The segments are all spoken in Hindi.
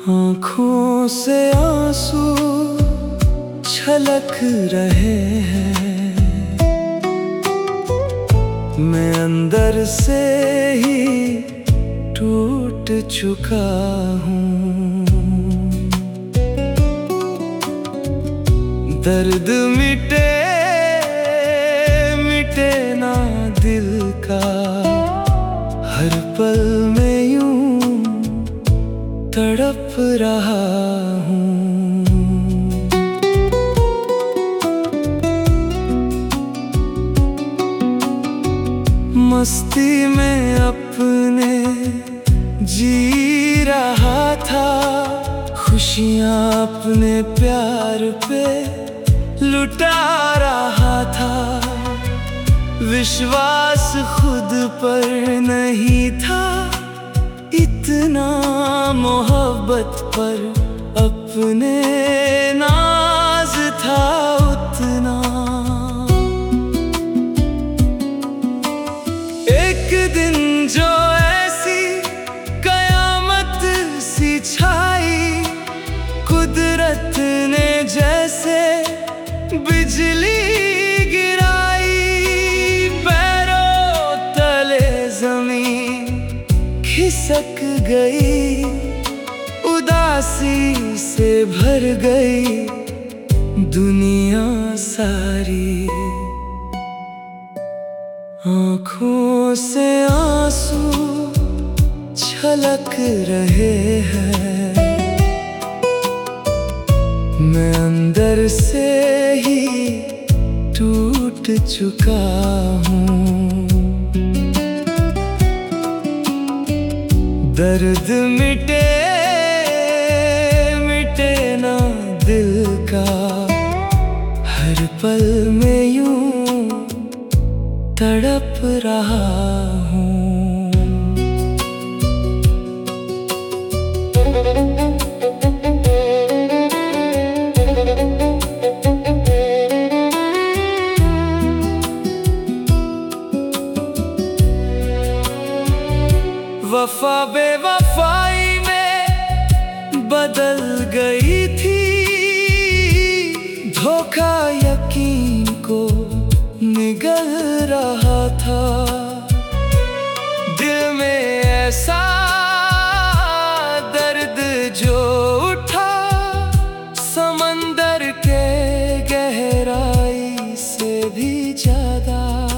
आँखों से आंसू छलक रहे हैं, मैं अंदर से ही टूट चुका हूँ। दर्द मिटे मिटे ना दिल का, हर पल में यूं तड़प रहा हूँ। मस्ती में अपने जी रहा था, खुशियाँ अपने प्यार पे लुटा रहा था। विश्वास खुद पर नहीं था, इतना मोहब्बत पर अपने नाज था उतना। एक दिन जो ऐसी कयामत सी छाई, कुदरत ने जैसे बिजली गिराई। पैरों तले जमीन खिसक गई, उदासी से भर गई दुनिया सारी। आँखों से आंसू छलक रहे हैं, मैं अंदर से ही टूट चुका हूँ। दर्द मिटे मिटे ना दिल का, हर पल में यूं तड़प रहा हूँ। वफा बेवफाई में बदल गई थी, धोखा यकीन को निगल रहा था। दिल में ऐसा दर्द जो उठा, समंदर के गहराई से भी ज्यादा।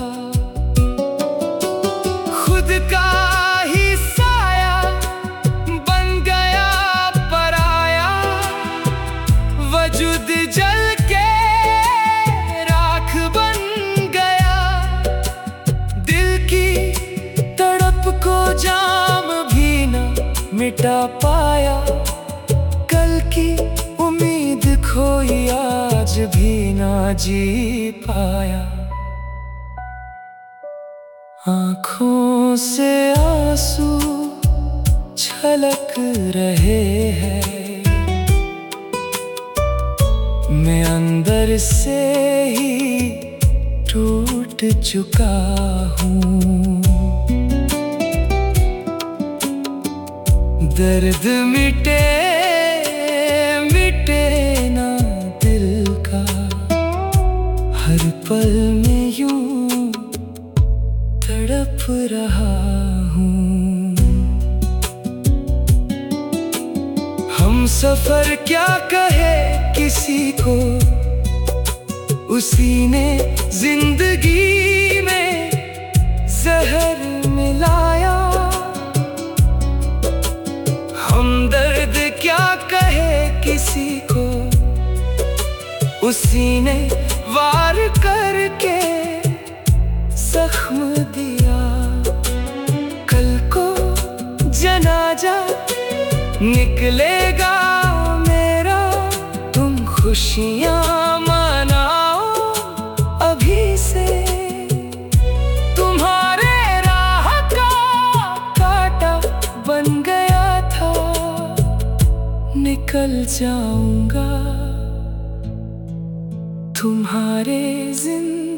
खुद का ही साया बन गया पराया, वजूद जल के राख बन गया। दिल की तड़प को जाम भी न मिटा पाया, कल की उम्मीद खोई आज भी ना जी पाया। आँखों से आंसू छलक रहे हैं, मैं अंदर से ही टूट चुका हूँ। दर्द मिटे मिटे ना दिल का, हर पल में यूं तड़प रहा हूँ। हम सफर क्या कहे किसी को, उसी ने जिंदगी में जहर मिलाया। हमदर्द क्या कहे किसी को, उसी ने वार करके जख्म दिया। कल को जनाजा निकलेगा मेरा, तुम खुशियाँ मनाओ अभी से। तुम्हारे राह का कांटा बन गया था, निकल जाऊंगा तुम्हारे जिंदगी